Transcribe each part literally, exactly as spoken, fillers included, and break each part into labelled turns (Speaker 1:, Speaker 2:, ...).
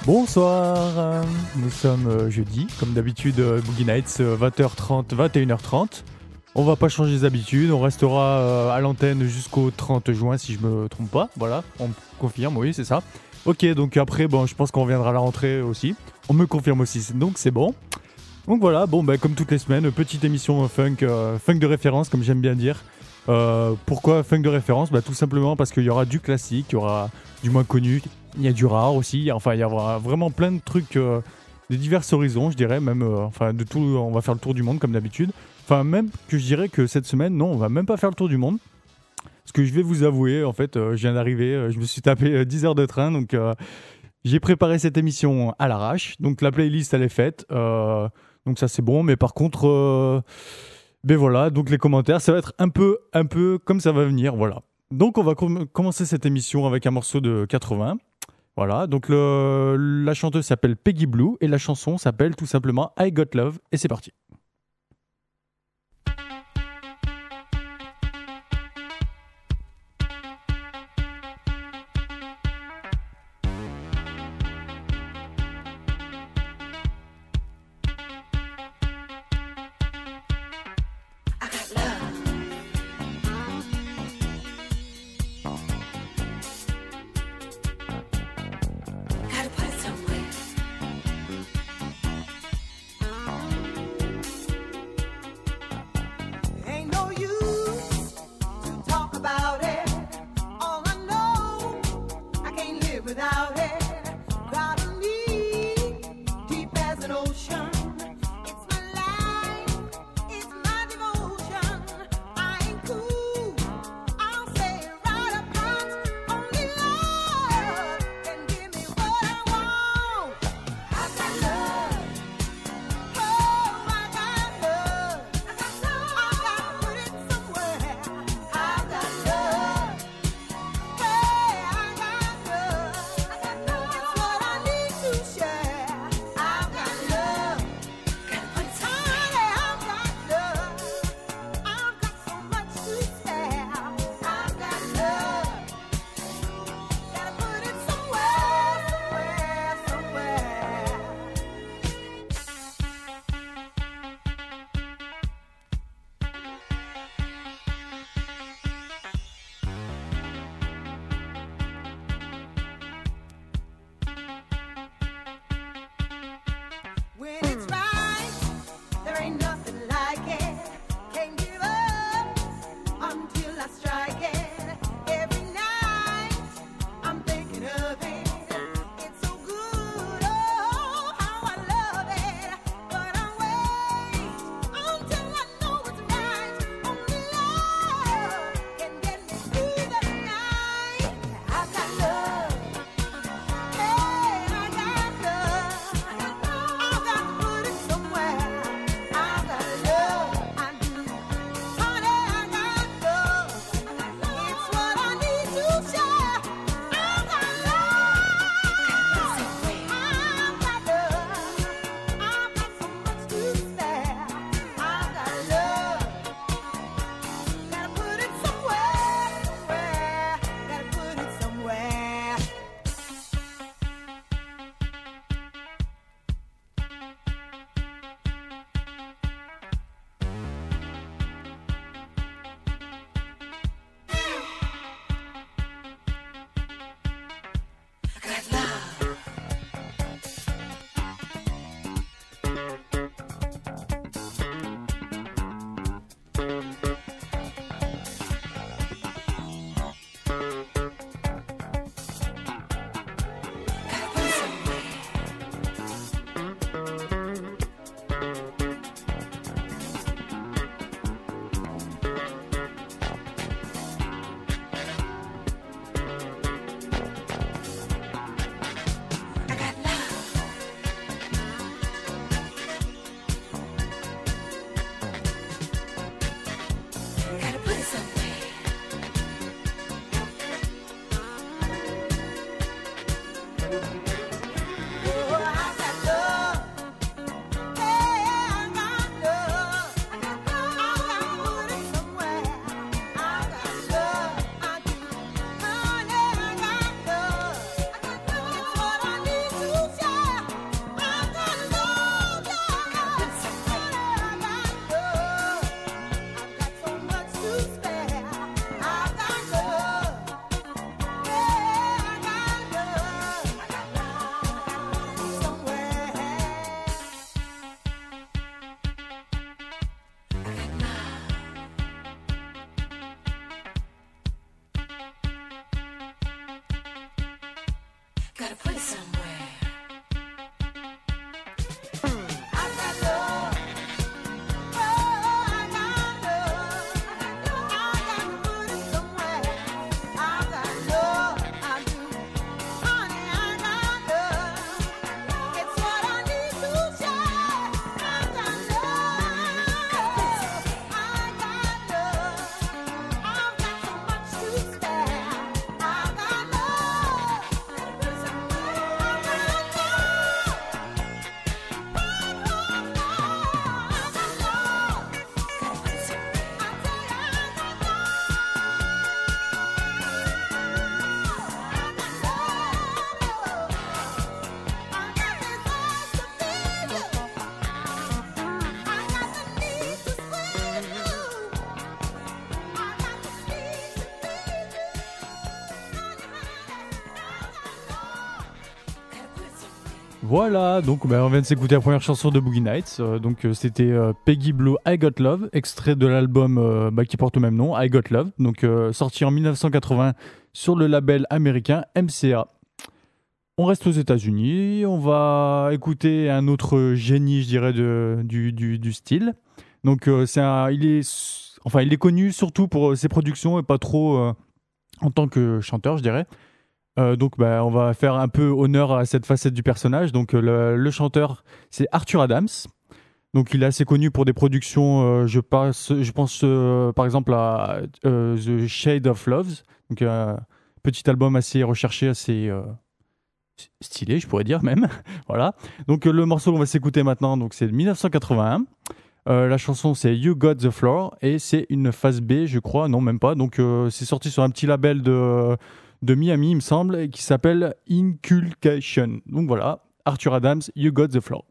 Speaker 1: Bonsoir, euh, nous sommes euh, jeudi, comme d'habitude, euh, Boogie Nights, euh, vingt heures trente, vingt et une heures trente. On va pas changer les habitudes, on restera euh, à l'antenne jusqu'au trente juin si je me trompe pas, voilà, on me confirme, oui c'est ça. Ok, donc après, bon, je pense qu'on reviendra à la rentrée aussi, on me confirme aussi, donc c'est bon. Donc voilà, bon, bah, comme toutes les semaines, petite émission funk, euh, funk de référence, comme j'aime bien dire. Euh, pourquoi funk de référence? Bah, tout simplement parce qu'il y aura du classique, il y aura du moins connu, il y a du rare aussi, enfin il y aura vraiment plein de trucs euh, de divers horizons, je dirais, même, euh, enfin de tout, on va faire le tour du monde comme d'habitude. Enfin même que je dirais que cette semaine, non, on va même pas faire le tour du monde. Parce que je vais vous avouer, en fait, euh, je viens d'arriver, euh, je me suis tapé euh, dix heures de train, donc euh, j'ai préparé cette émission à l'arrache. Donc la playlist elle est faite, euh, donc ça c'est bon, mais par contre... Euh, Ben voilà, donc les commentaires, ça va être un peu, un peu comme ça va venir, voilà. Donc on va com- commencer cette émission avec un morceau de quatre-vingts. Voilà, donc le, la chanteuse s'appelle Peggy Blue et la chanson s'appelle tout simplement I Got Love et c'est parti. Voilà, donc bah, on vient de s'écouter la première chanson de Boogie Nights. Euh, donc euh, c'était euh, Peggy Blue, I Got Love, extrait de l'album euh, bah, qui porte le même nom, I Got Love. Donc euh, sorti en dix-neuf cent quatre-vingts sur le label américain M C A. On reste aux États-Unis, on va écouter un autre génie, je dirais, de, du, du, du style. Donc euh, c'est un, il est, enfin il est connu surtout pour euh, ses productions et pas trop euh, en tant que chanteur, je dirais. Euh, donc, bah, on va faire un peu honneur à cette facette du personnage. Donc, euh, le, le chanteur, c'est Arthur Adams. Donc, il est assez connu pour des productions. Euh, je, passe, je pense euh, par exemple à euh, The Shade of Love. Donc, un petit album assez recherché, assez euh, stylé, je pourrais dire même. Voilà. Donc, euh, le morceau qu'on va s'écouter maintenant, donc c'est de dix-neuf cent quatre-vingt-un. Euh, la chanson c'est You Got the Floor et c'est une phase B, je crois, non même pas. Donc euh, c'est sorti sur un petit label de, de Miami, il me semble, et qui s'appelle Inculcation. Donc voilà, Arthur Adams, You Got the Floor.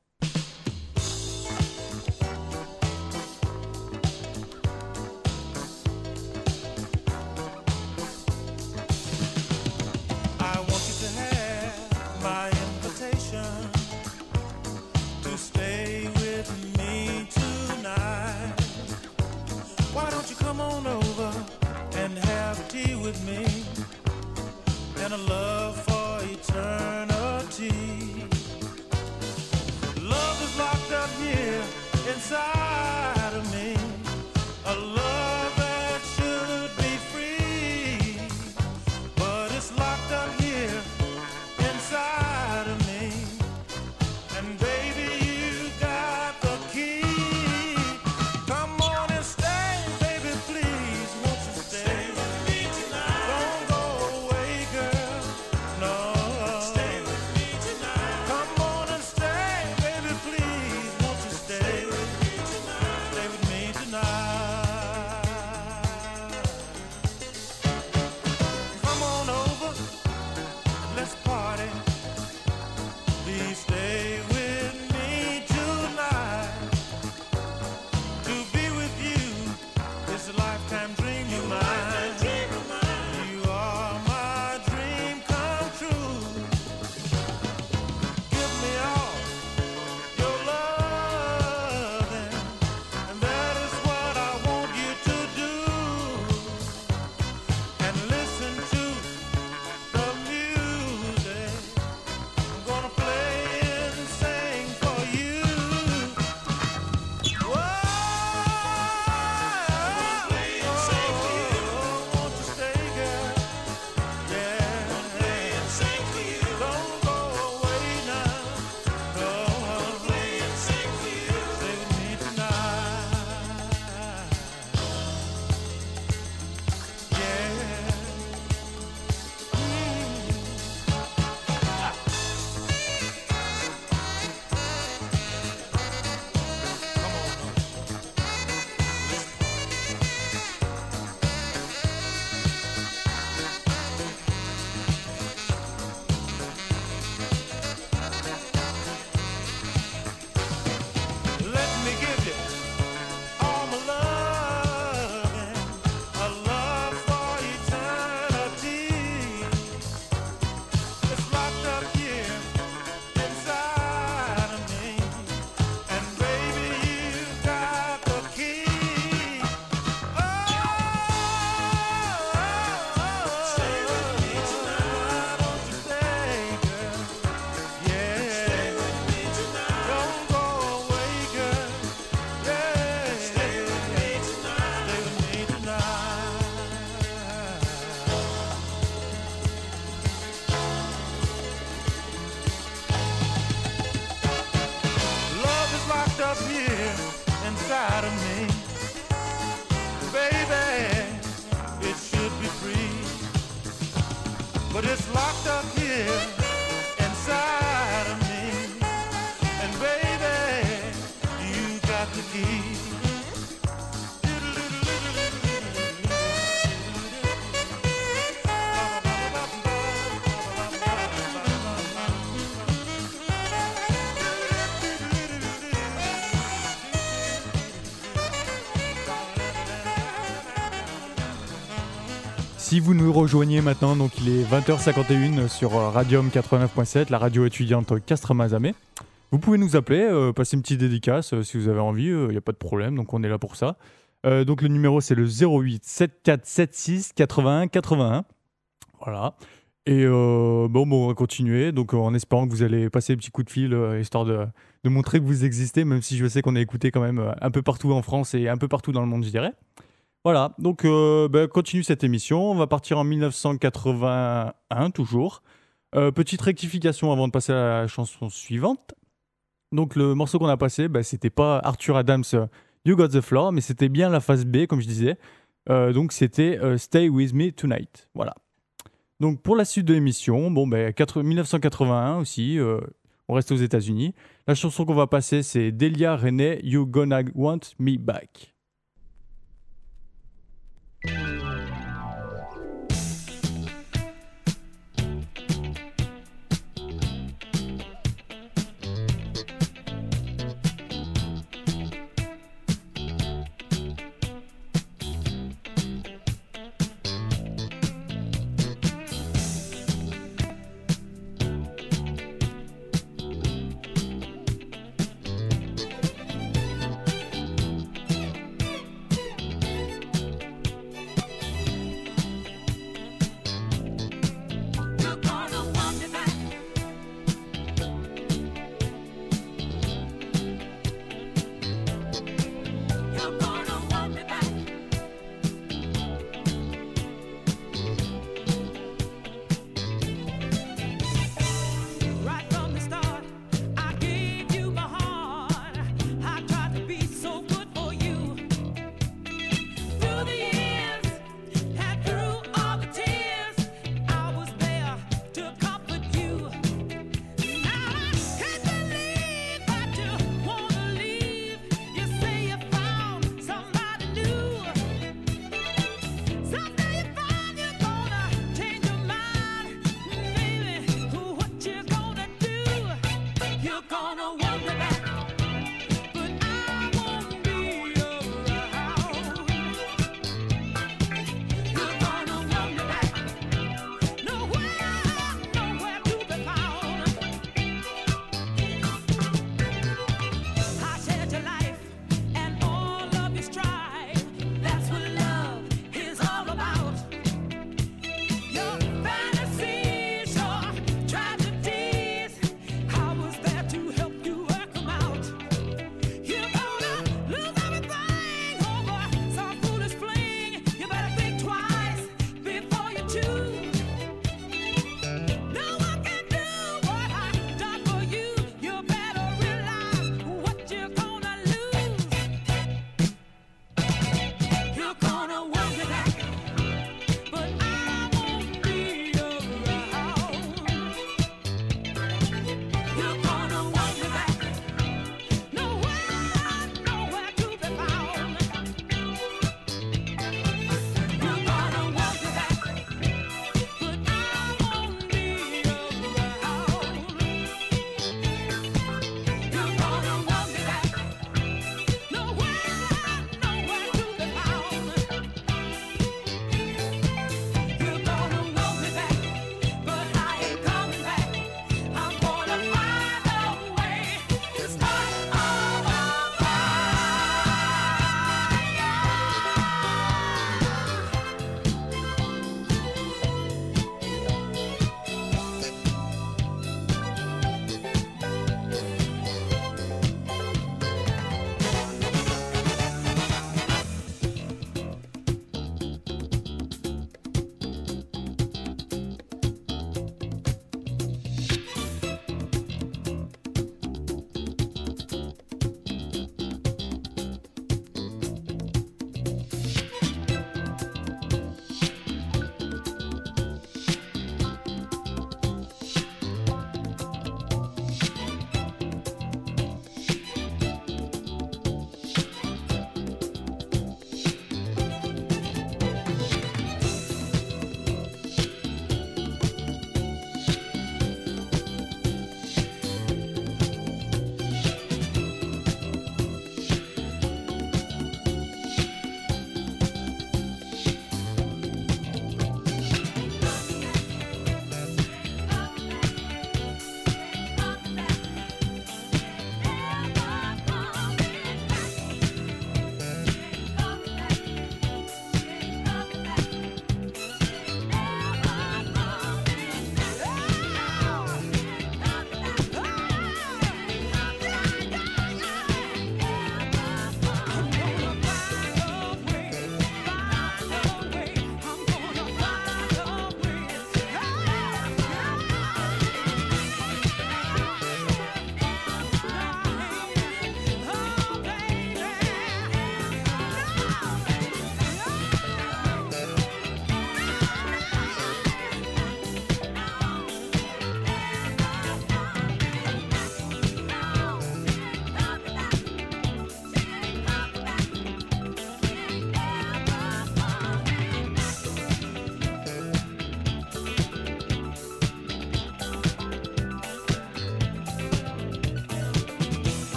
Speaker 1: Si vous nous rejoignez maintenant, donc il est vingt heures cinquante et une sur euh, Radium quatre-vingt-neuf point sept, la radio étudiante Castres-Mazamet. Vous pouvez nous appeler, euh, passer une petite dédicace euh, si vous avez envie, il euh, n'y a pas de problème, donc on est là pour ça. Euh, donc le numéro c'est le zéro huit soixante-quatre soixante-six quatre-vingt-un quatre-vingt-un. Voilà. Et euh, bon, bon, on va continuer, donc euh, en espérant que vous allez passer un petit coup de fil, euh, histoire de, de montrer que vous existez, même si je sais qu'on est écouté quand même euh, un peu partout en France et un peu partout dans le monde, je dirais. Voilà, donc euh, bah, continue cette émission, on va partir en dix-neuf cent quatre-vingt-un toujours. Euh, petite rectification avant de passer à la chanson suivante. Donc le morceau qu'on a passé, bah, c'était pas Arthur Adams, euh, You Got the Floor, mais c'était bien la phase B, comme je disais. Euh, donc c'était euh, Stay With Me Tonight, voilà. Donc pour la suite de l'émission, bon, bah, dix-neuf cent quatre-vingt-un aussi, euh, on reste aux États-Unis. La chanson qu'on va passer, c'est Delia Renee, You Gonna Want Me Back.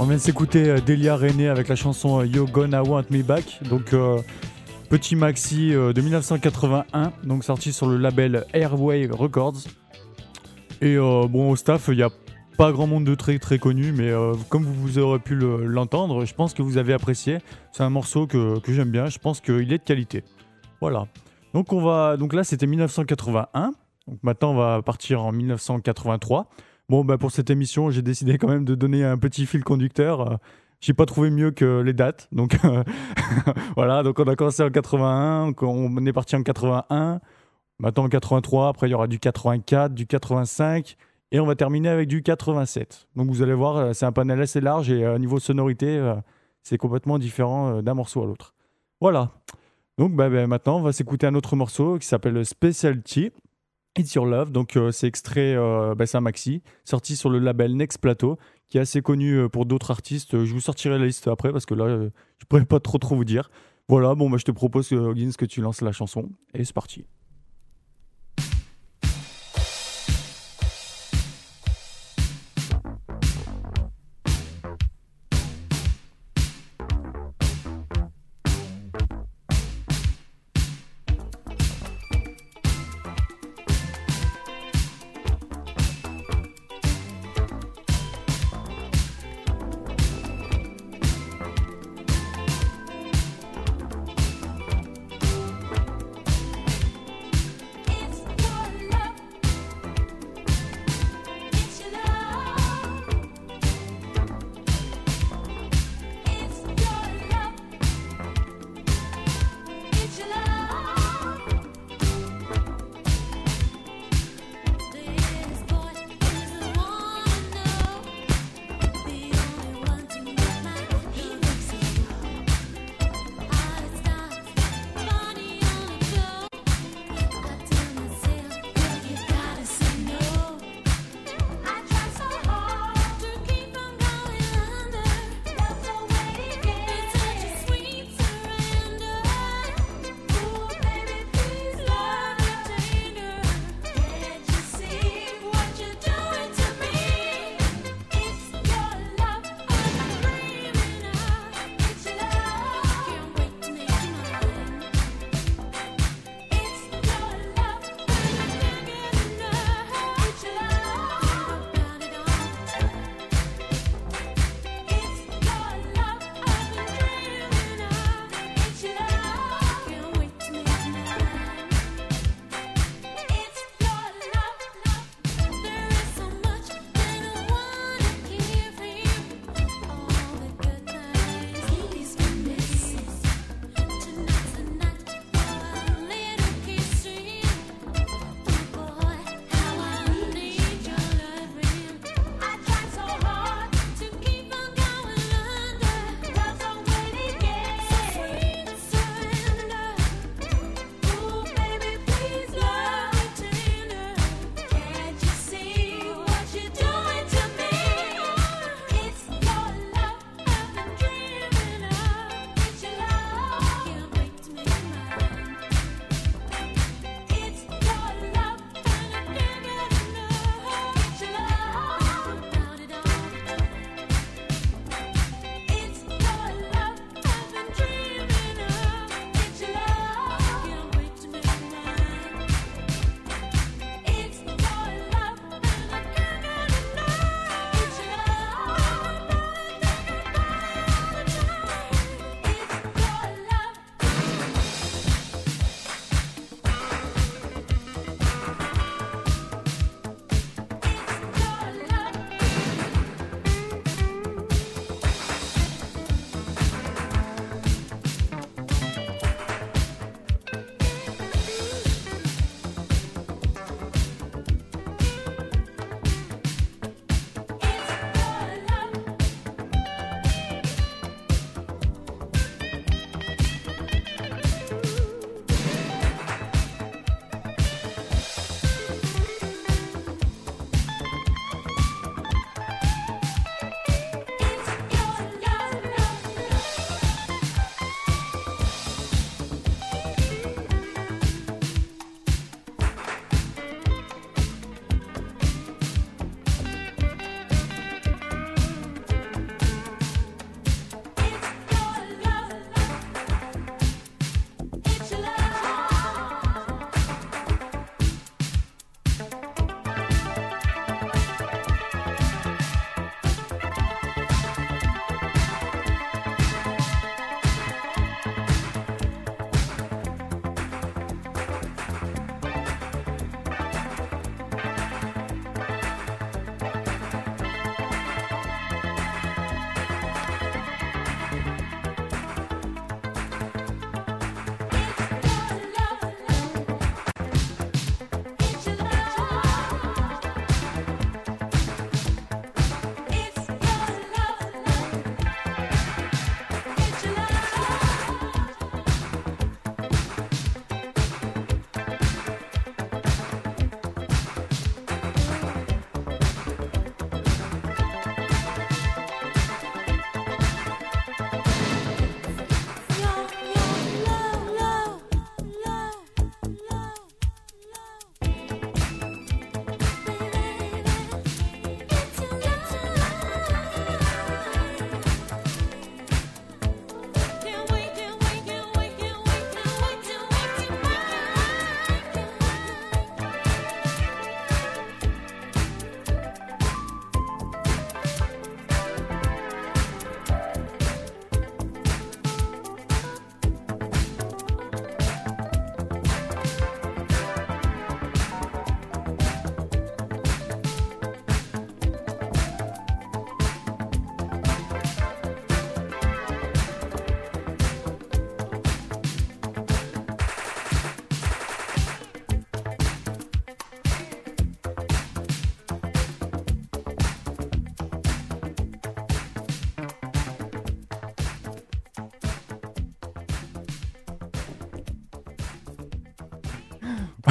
Speaker 1: On vient de s'écouter euh, Delia René avec la chanson euh, You Gonna Want Me Back. Donc, euh, petit maxi euh, de dix-neuf cent quatre-vingt-un, donc sorti sur le label Airway Records. Et euh, bon, au staff, il n'y a pas grand monde de très très connu, mais euh, comme vous aurez pu le, l'entendre, je pense que vous avez apprécié. C'est un morceau que, que j'aime bien, je pense qu'il est de qualité. Voilà. Donc, on va, donc là, c'était dix-neuf cent quatre-vingt-un. Donc maintenant, on va partir en dix-neuf cent quatre-vingt-trois. Bon, bah, pour cette émission, j'ai décidé quand même de donner un petit fil conducteur. Euh, j'ai pas trouvé mieux que les dates. Donc euh, voilà, donc on a commencé en quatre-vingt-un, donc on est parti en quatre-vingt-un, maintenant en quatre-vingt-trois, après il y aura du quatre-vingt-quatre, du quatre-vingt-cinq, et on va terminer avec du quatre-vingt-sept. Donc vous allez voir, c'est un panel assez large et euh, niveau sonorité, euh, c'est complètement différent euh, d'un morceau à l'autre. Voilà. Donc bah, bah, maintenant, on va s'écouter un autre morceau qui s'appelle Specialty. It's Your Love, donc euh, c'est extrait, euh, bah, c'est un maxi, sorti sur le label Next Plateau, qui est assez connu euh, pour d'autres artistes. Je vous sortirai la liste après, parce que là, euh, je pourrais pas trop trop vous dire. Voilà, bon, bah, je te propose, euh, Gins, que tu lances la chanson, et c'est parti.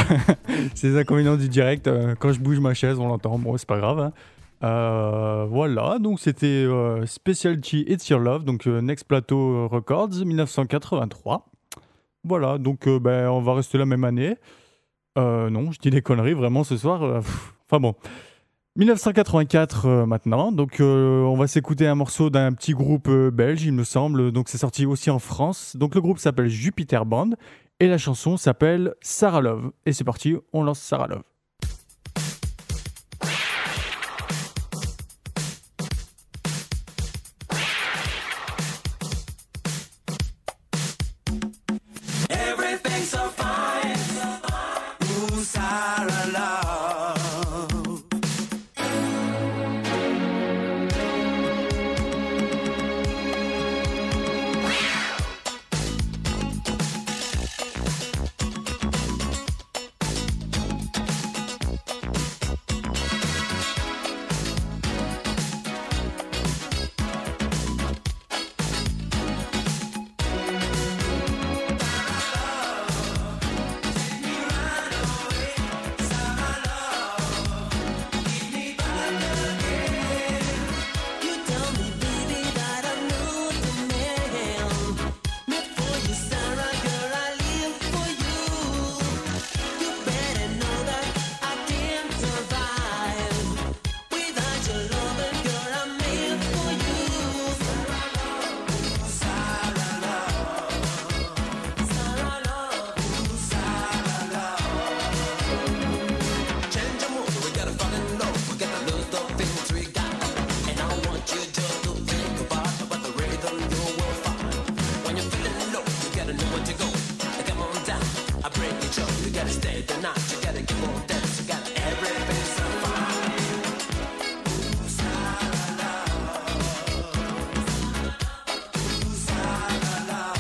Speaker 1: c'est les inconvénients du direct. euh, quand je bouge ma chaise, on l'entend. Bon, c'est pas grave. hein. Euh, voilà, donc c'était euh, Specialty It's Your Love, donc euh, Next Plateau Records, dix-neuf cent quatre-vingt-trois. Voilà, donc euh, ben, on va rester la même année. Euh, non, je dis des conneries vraiment ce soir. euh, pff, Enfin bon. dix-neuf cent quatre-vingt-quatre euh, maintenant, donc euh, on va s'écouter un morceau d'un petit groupe euh, belge, il me semble. Donc c'est sorti aussi en France. Donc le groupe s'appelle Jupiter Band et la chanson s'appelle Sarah Love. Et c'est parti, on lance Sarah Love.
Speaker 2: Everything's so fine. Ooh, Sarah love. You tell me, baby, that I'm new to man. Not for you, Sarah, girl, I live for you. You better know that I can't survive without your loving, girl, I'm made for you. Sarah love, Sarah love, Sarah love. Change your mood, we gotta fall in love, we gotta lose the feelings we got. And I want you just to think about about the rhythm you will find. When you're feeling low, you gotta know where to go. Come on down, I break it up. You gotta stay the night, you gotta keep on dance, you got everything so fine. Ooh, Sarah love, ooh, Sarah love.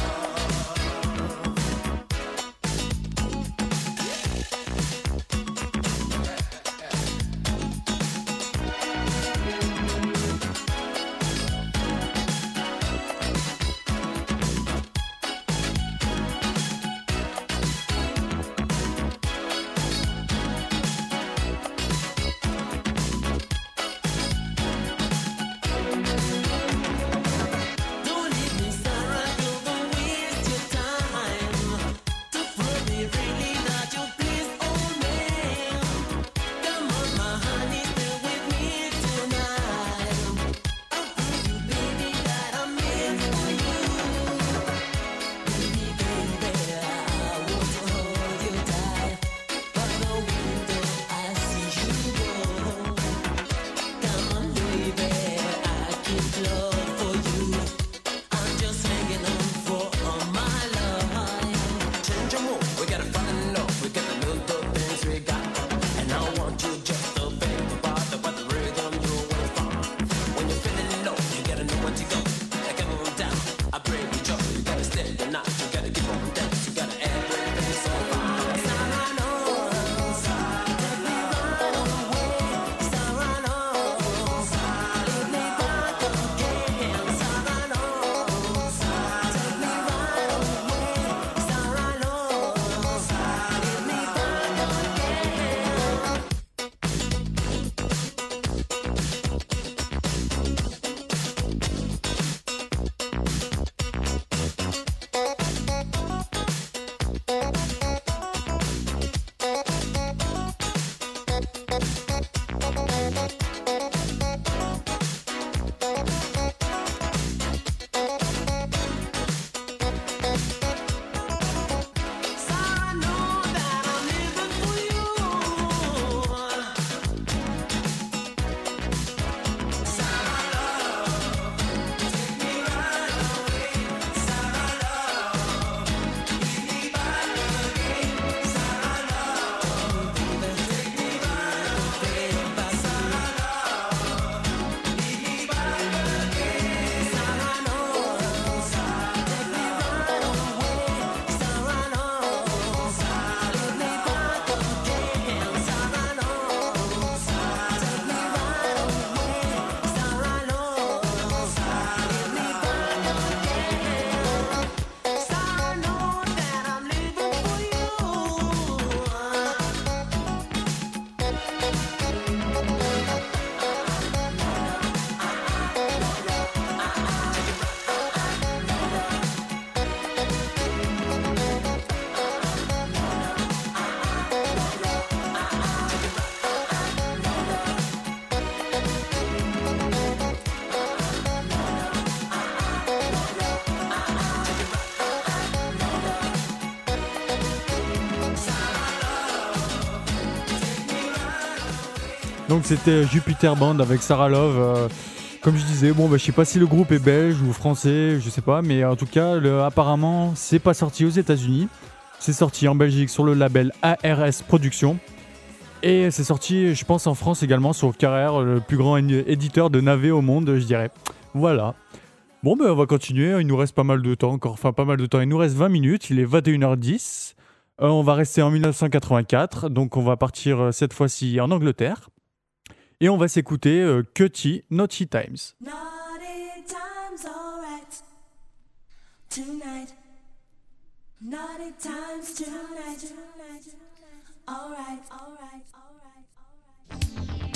Speaker 1: Donc c'était Jupiter Band avec Sarah Love. Euh, comme je disais, bon bah je sais pas si le groupe est belge ou français, je sais pas, mais en tout cas le, apparemment c'est pas sorti aux États-Unis, c'est sorti en Belgique sur le label A R S Productions et c'est sorti je pense en France également sur Carrère, le plus grand éditeur de navets au monde, je dirais. Voilà. Bon ben on va continuer, il nous reste pas mal de temps encore, enfin pas mal de temps, il nous reste vingt minutes, il est vingt et une heures dix. Euh, on va rester en dix-neuf cent quatre-vingt-quatre, donc on va partir euh, cette fois-ci en Angleterre. Et on va s'écouter euh, Cutty, Naughty Times.
Speaker 3: Naughty times, alright. Tonight. Naughty times, tonight. Alright, alright, alright, alright.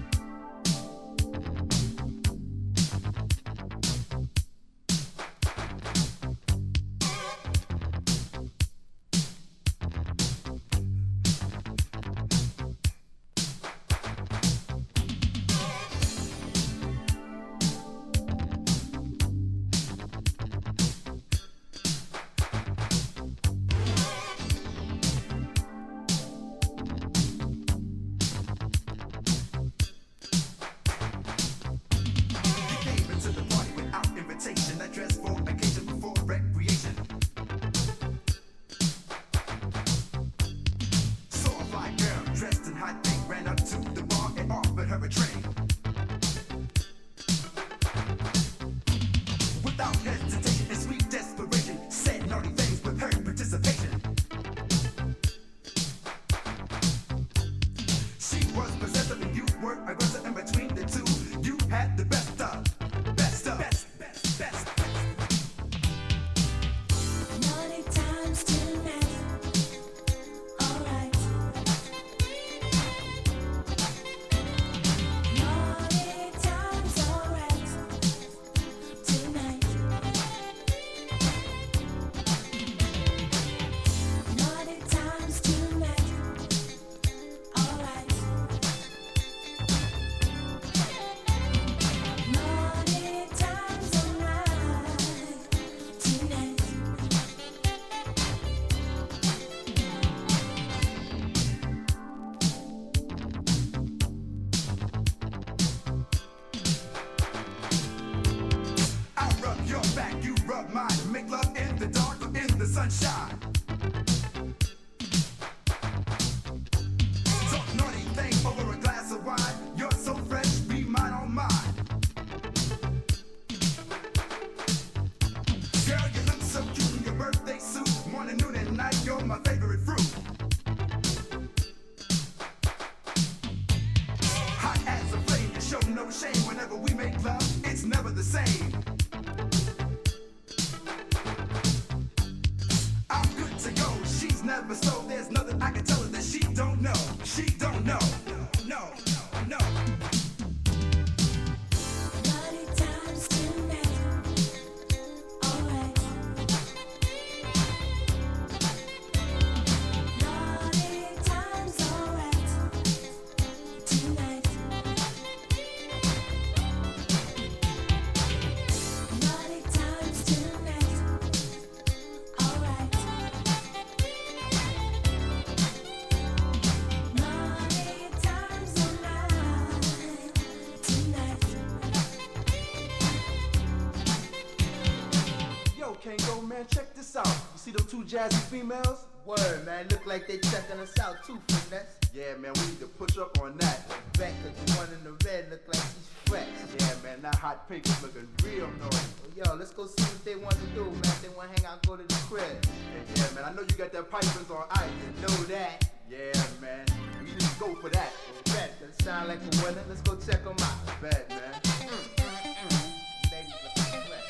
Speaker 4: Two jazzy females? Word, man. Look like they checking us out too, finesse. Yeah, man, we need to push up on that. Back cause the one in the red look like she's fresh. Yeah, man, that hot pink is looking real nice. Yo, let's go see what they want to do, man. They want to hang out, go to the crib. Hey, yeah, man, I know you got that pipers on ice. You know that. Yeah, man. We just go for that. Bet, that sound like a winner. Let's go check them out. Bet, man. Mm, mm, mm. Ladies looking fresh.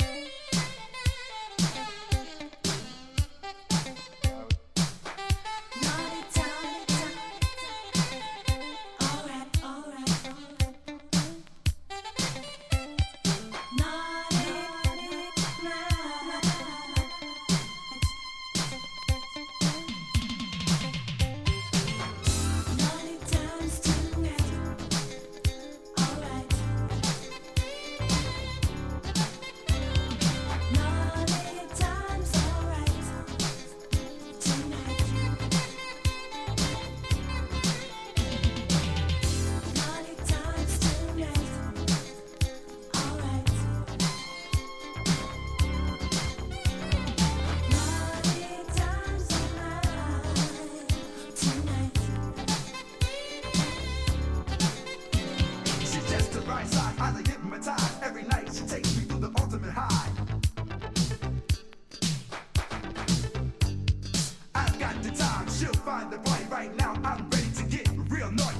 Speaker 3: Naughty times tonight. Alright.
Speaker 5: find the body right now. I'm ready to get real naughty.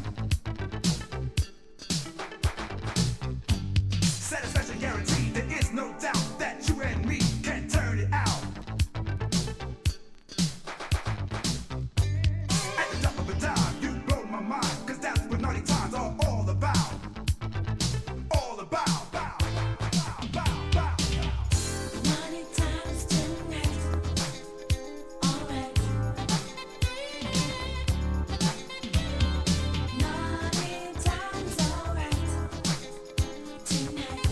Speaker 5: Satisfaction guaranteed, there is no doubt that you and me can turn it out. At the drop of a dime, you blow my mind, cause that's what naughty times are all about. All about, bow, bow, bow, bow.
Speaker 3: Naughty times tonight. Alright. Naughty times alright. Tonight.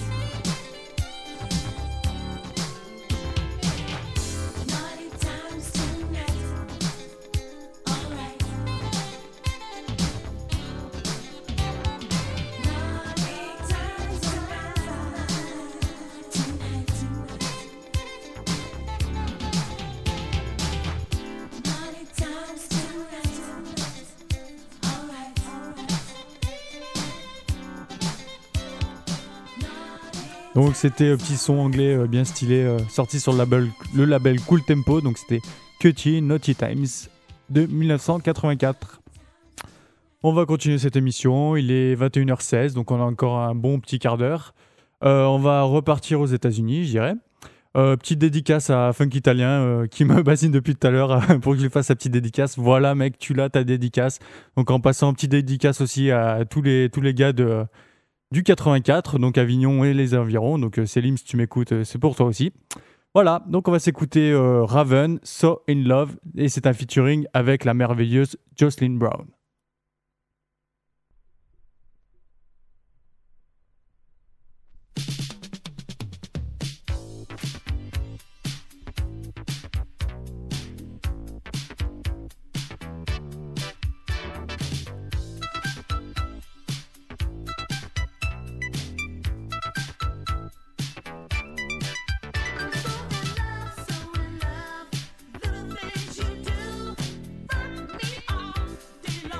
Speaker 3: Naughty times tonight. Alright. Naughty times tonight. Tonight, tonight. Naughty times tonight. Alright, alright.
Speaker 1: Donc c'était un petit son anglais euh, bien stylé, euh, sorti sur le label, le label Cool Tempo, donc c'était Cutty Naughty Times de dix-neuf cent quatre-vingt-quatre. On va continuer cette émission, il est vingt et une heures seize, donc on a encore un bon petit quart d'heure. Euh, on va repartir aux États-Unis, je dirais. Euh, petite dédicace à Funk Italien euh, qui me bassine depuis tout à l'heure pour que je lui fasse sa petite dédicace. Voilà mec, tu l'as ta dédicace. Donc en passant, petite dédicace aussi à tous les, tous les gars de, du quatre-vingt-quatre, donc Avignon et les environs. Donc euh, Célim, si tu m'écoutes, euh, c'est pour toi aussi. Voilà, donc on va s'écouter euh, Raven, So In Love, et c'est un featuring avec la merveilleuse Jocelyn Brown.
Speaker 6: Little things you do from me all day long.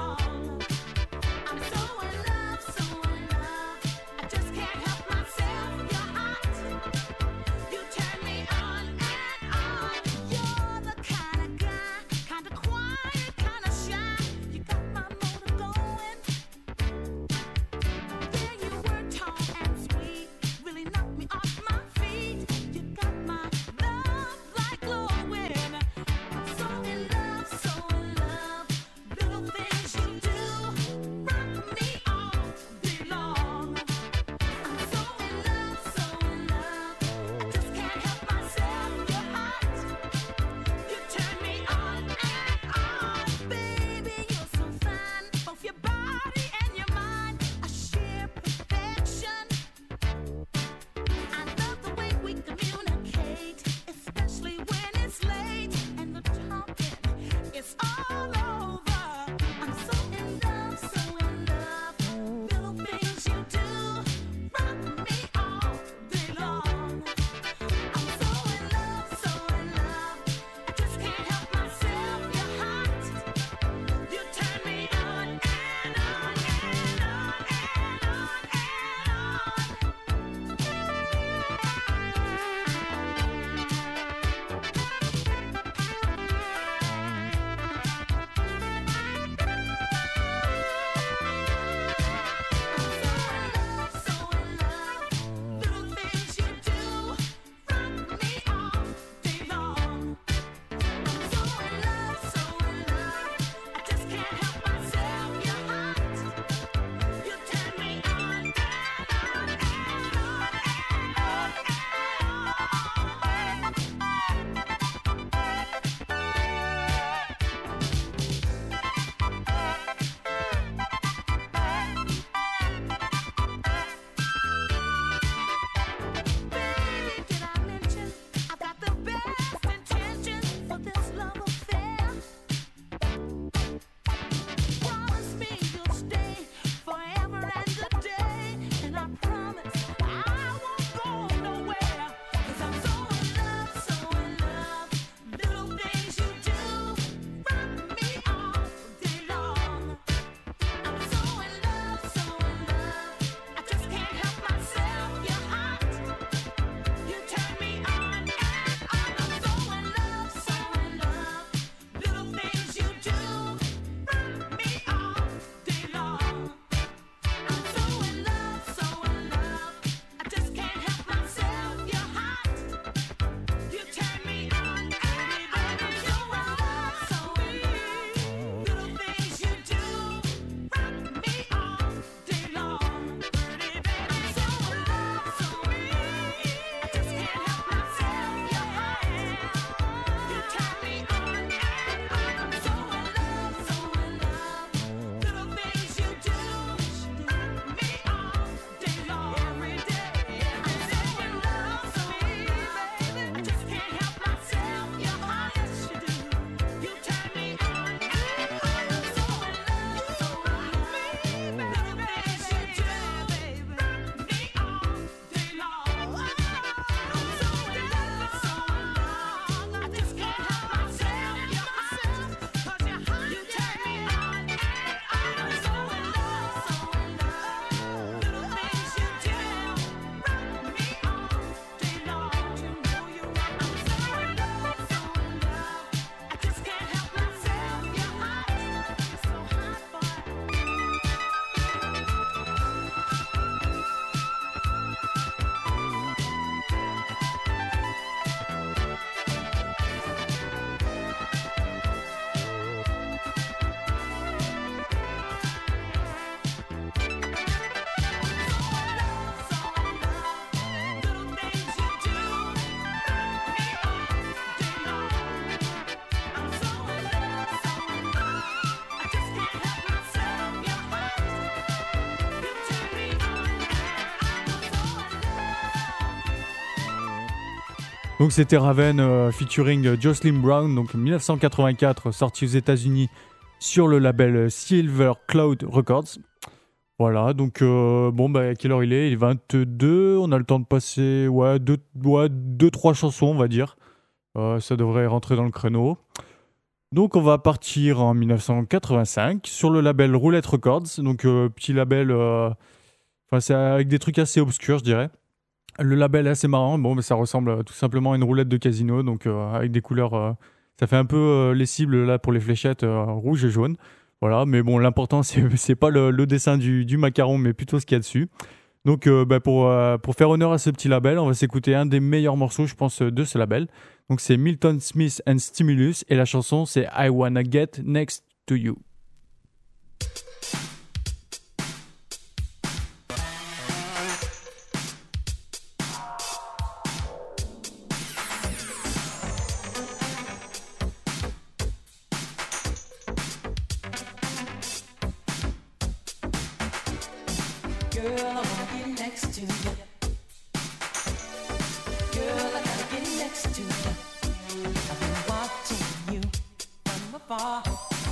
Speaker 1: Donc c'était Raven euh, featuring Jocelyn Brown, donc mille neuf cent quatre-vingt-quatre, sorti aux États-Unis sur le label Silver Cloud Records. Voilà, donc euh, bon, bah, à quelle heure il est? Il est vingt-deux, on a le temps de passer ouais, deux, ouais, deux, trois chansons, on va dire. Euh, ça devrait rentrer dans le créneau. Donc on va partir en mille neuf cent quatre-vingt-cinq sur le label Roulette Records, donc euh, petit label, euh, enfin c'est avec des trucs assez obscurs, je dirais. Le label est assez marrant, bon, mais ça ressemble euh, tout simplement à une roulette de casino, donc euh, avec des couleurs, euh, ça fait un peu euh, les cibles là pour les fléchettes euh, rouge et jaune. Voilà, mais bon, l'important c'est c'est pas le, le dessin du, du macaron, mais plutôt ce qu'il y a dessus. Donc euh, bah, pour, euh, pour faire honneur à ce petit label, on va s'écouter un des meilleurs morceaux, je pense, de ce label. Donc c'est Milton Smith and Stimulus et la chanson c'est I Wanna Get Next to You.
Speaker 2: Girl, I wanna get next to you. Girl, I gotta get next to you. I've been watching you from afar.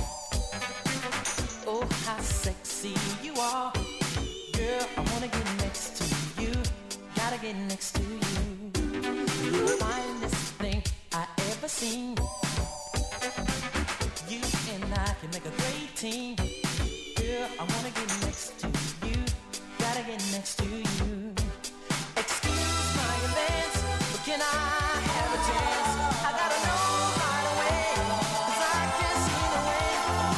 Speaker 2: Oh, how sexy you are. Girl, I wanna get next to you. Gotta get next to you. You're the finest thing I ever seen. You and I can make a great team. Girl, I wanna get next to you. Gotta get next to you. Excuse my advance, but can I have a chance? I gotta know right away, 'cause I can't see no way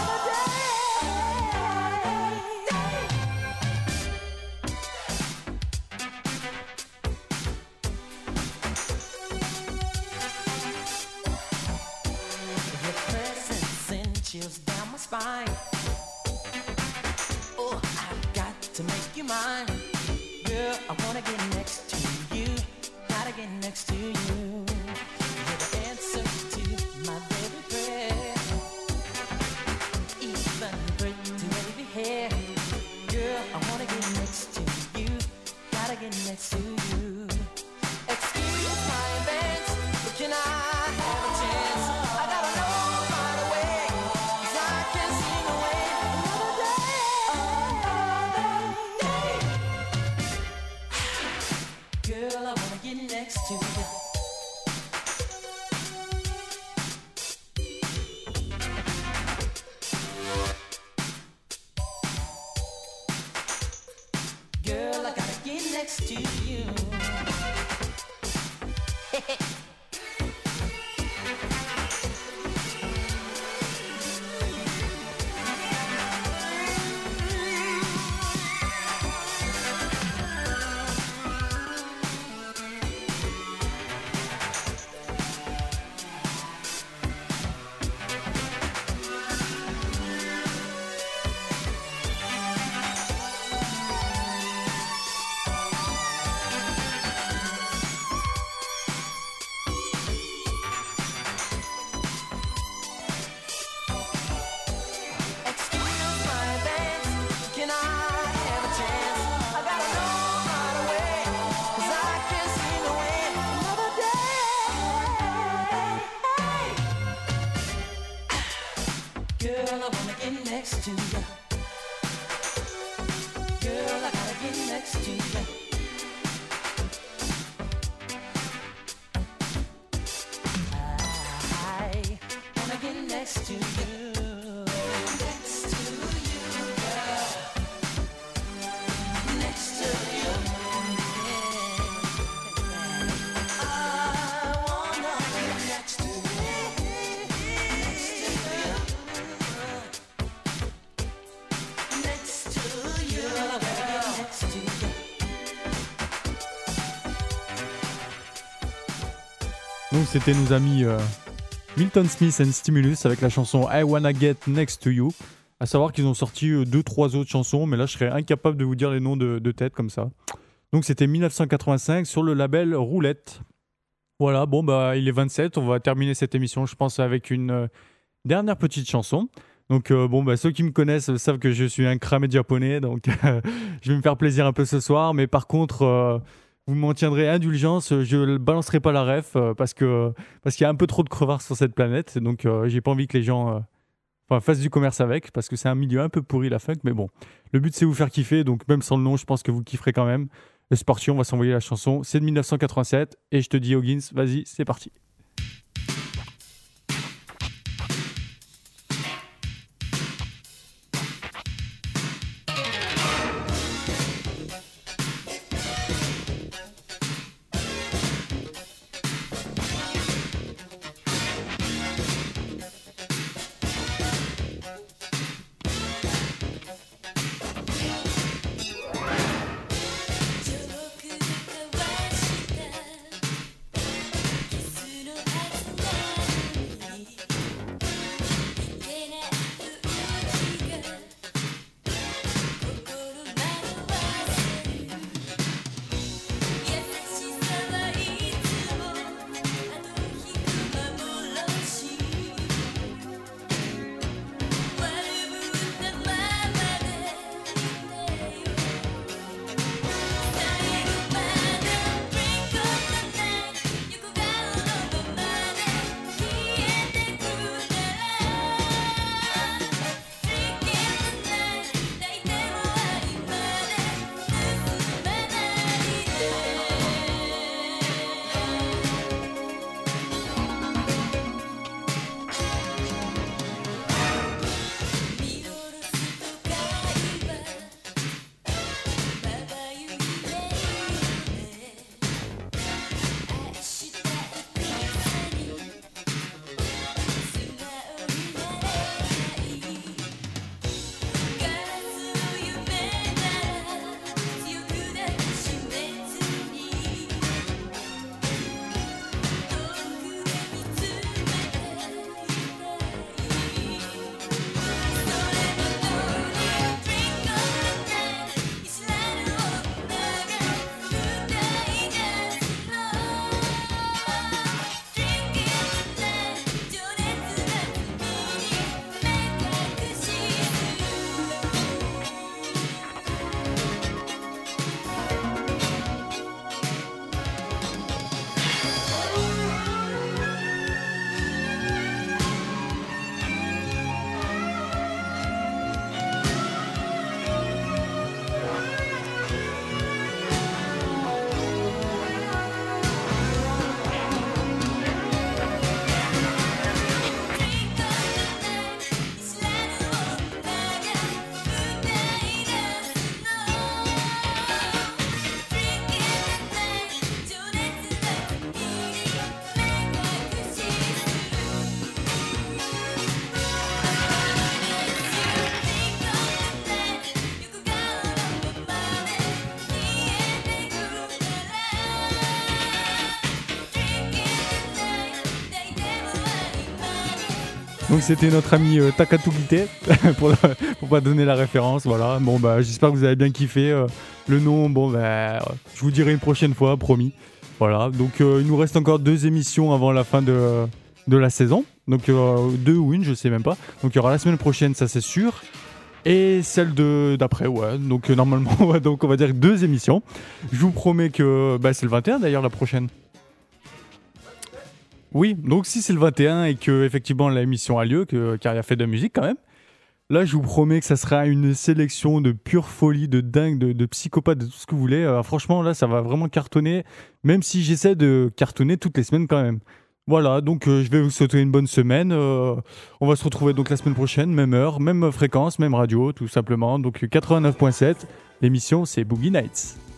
Speaker 2: another day. Your presence sends chills down my spine. Oh, I've got to make you mine. Girl, I wanna get next to you. Gotta get next to you. You're the answer to my baby prayer. Even pretty wavy hair. Girl, I wanna get next to you. Gotta get next to you. Excuse my advance, but can I have a chance? I gotta know right away, 'cause I can't see no way another day. Girl, I wanna get next to you. Girl, I gotta get next to you. Excuse my advance, can I have a chance? I gotta know right away, 'cause I can't see no way another day. Girl, I wanna get next to you. Girl, I gotta get next to you. I wanna get next to you. Next to you, girl. Next to you. I wanna get next to you. Next to you. Next to you. Girl, I wanna get next to you.
Speaker 1: Donc c'était nos amis euh, Milton Smith and Stimulus avec la chanson I Wanna Get Next to You. À savoir qu'ils ont sorti euh, deux, trois autres chansons, mais là je serais incapable de vous dire les noms de, de tête comme ça. Donc c'était mille neuf cent quatre-vingt-cinq sur le label Roulette. Voilà, bon bah il est vingt-sept, on va terminer cette émission je pense avec une euh, dernière petite chanson. Donc euh, bon bah ceux qui me connaissent savent que je suis un cramé de japonais, donc je vais me faire plaisir un peu ce soir, mais par contre... euh, vous m'en tiendrez indulgence, je ne balancerai pas la ref euh, parce que parce qu'il y a un peu trop de crevards sur cette planète, donc euh, j'ai pas envie que les gens euh, enfin, fassent du commerce avec, parce que c'est un milieu un peu pourri la funk, mais bon, le but c'est vous faire kiffer, donc même sans le nom, je pense que vous kifferez quand même. Le Sportion, on va s'envoyer la chanson, c'est de mille neuf cent quatre-vingt-sept, et je te dis Hoggins, vas-y, c'est parti. Donc c'était notre ami euh, Takatugite, pour, pour pas donner la référence, voilà. Bon bah j'espère que vous avez bien kiffé. euh, le nom, bon bah je vous dirai une prochaine fois, promis. Voilà, donc euh, il nous reste encore deux émissions avant la fin de, de la saison. Donc euh, deux ou une, je sais même pas. Donc il y aura la semaine prochaine, ça c'est sûr. Et celle de d'après, ouais. Donc euh, normalement, ouais, donc on va dire deux émissions. Je vous promets que bah, c'est le vingt et un d'ailleurs la prochaine. Oui, donc si c'est le vingt et un et que effectivement l'émission a lieu, que car il y a fait de la musique quand même. Là, je vous promets que ça sera une sélection de pure folie, de dingue, de, de psychopathe, de tout ce que vous voulez. Euh, franchement, là, ça va vraiment cartonner, même si j'essaie de cartonner toutes les semaines quand même. Voilà, donc euh, je vais vous souhaiter une bonne semaine. Euh, on va se retrouver donc la semaine prochaine, même heure, même fréquence, même radio, tout simplement. Donc quatre-vingt-neuf point sept, l'émission c'est Boogie Nights.